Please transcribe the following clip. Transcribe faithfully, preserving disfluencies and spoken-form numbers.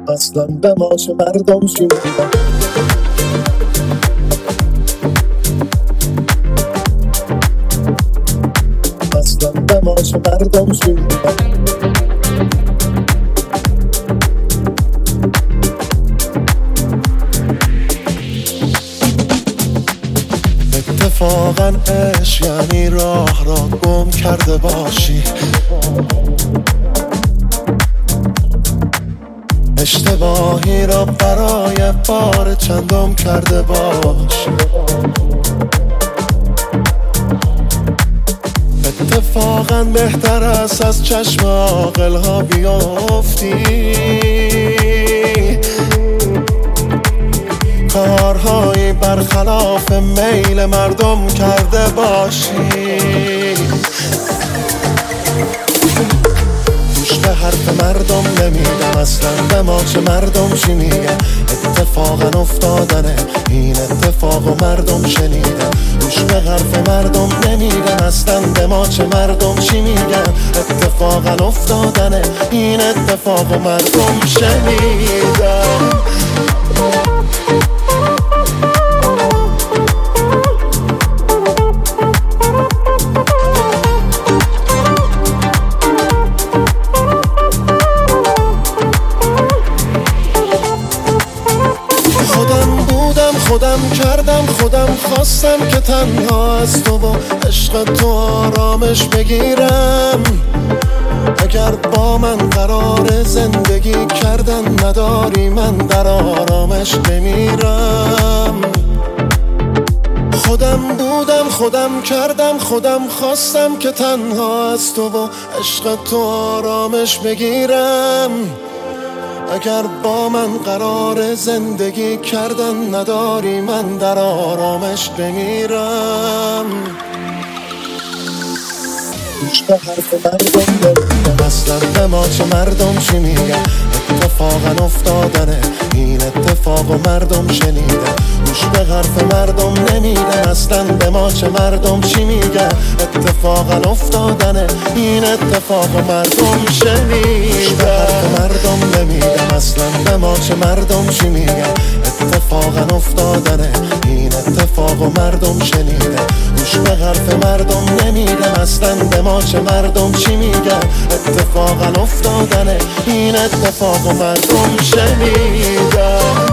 اصلا به ما چه مردم چی میگن. اصلا به ما چه مردم چی میگن. اتفاقا عشق یعنی راه را گم کرده باشی، اشتباهی را برای بار چندم کرده باشی. اتفاقا بهتر است از چشم عاقل ها بیافتی، کارهایی برخلاف میل مردم کرده باشی. گوش به حرف مردم نمیدم، اصلا به ما چه مردم چی میگن. اتفاقا افتادنه این اتفاق و مردم شنیدن. گوش به حرف مردم نمیدم، اصلا به ما چه مردم چی میگن. اتفاقا افتادنه این اتفاق و مردم شنیدن. خودم کردم خودم خواستم که تنها از تو با عشق تو آرامش بگیرم. اگر با من قرار زندگی کردن نداری، من در آرامش بمیرم. خودم بودم خودم کردم خودم خواستم که تنها از تو با عشق تو آرامش بگیرم. اگر با من قرار زندگی کردن نداری، من در آرامش بمیرم. گوش به حرف مردم نمیدم، اصلا به ما چه مردم چی میگن. اتفاقا افتادنه این اتفاق و مردم شنیدن. گوش به حرف مردم نمیدم، اصلا به ما چه مردم چی میگن. اتفاقا افتادنه این اتفاق و مردم شنیدن. گوش به حرف مردم نمیدم، اصلا به ما چه مردم چی میگن. اتفاقا افتادنه این اتفاق و مردم شنیدن. گوش به حرف مردم نمیدم، اصلا به ما چه مردم چی میگن. اتفاقا افتادنه این اتفاق و مردم شنیدن.